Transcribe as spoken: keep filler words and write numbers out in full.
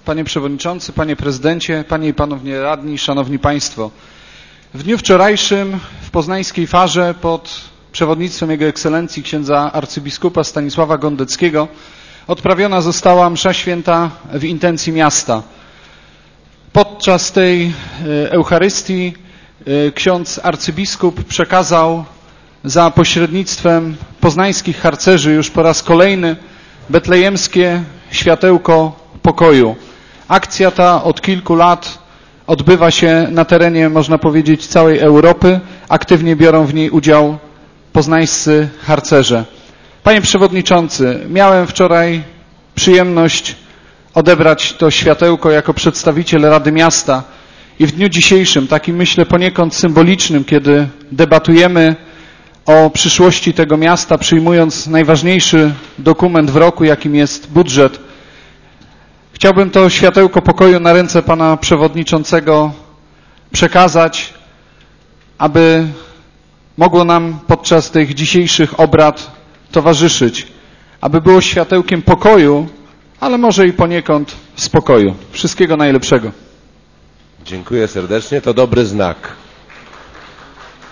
Panie Przewodniczący, Panie Prezydencie, Panie i Panowie Radni, Szanowni Państwo. W dniu wczorajszym w poznańskiej Farze pod przewodnictwem Jego Ekscelencji księdza arcybiskupa Stanisława Gondeckiego odprawiona została msza święta w intencji miasta. Podczas tej Eucharystii ksiądz arcybiskup przekazał za pośrednictwem poznańskich harcerzy już po raz kolejny betlejemskie światełko pokoju. Akcja ta od kilku lat odbywa się na terenie, można powiedzieć, całej Europy. Aktywnie biorą w niej udział poznańscy harcerze. Panie Przewodniczący, miałem wczoraj przyjemność odebrać to światełko jako przedstawiciel Rady Miasta i w dniu dzisiejszym, takim myślę poniekąd symbolicznym, kiedy debatujemy o przyszłości tego miasta, przyjmując najważniejszy dokument w roku, jakim jest budżet, chciałbym to światełko pokoju na ręce Pana Przewodniczącego przekazać, aby mogło nam podczas tych dzisiejszych obrad towarzyszyć, aby było światełkiem pokoju, ale może i poniekąd spokoju. Wszystkiego najlepszego. Dziękuję serdecznie, to dobry znak.